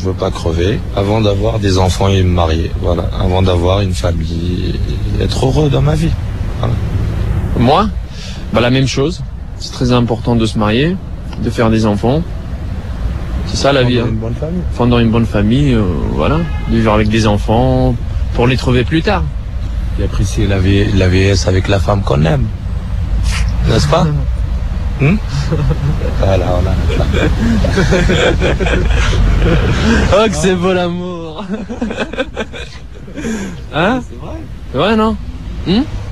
veux pas crever avant d'avoir des enfants et me marier. Voilà, avant d'avoir une famille et être heureux dans ma vie. Voilà. Moi, la même chose. C'est très important de se marier, de faire des enfants. C'est ça la vie. Fondre une bonne famille. Fondre une bonne famille, voilà. De vivre avec des enfants pour les trouver plus tard. Et apprécier la vieillesse avec la femme qu'on aime. N'est-ce pas? Voilà, on a Oh, que c'est beau l'amour. Hein? C'est vrai. Ouais, non?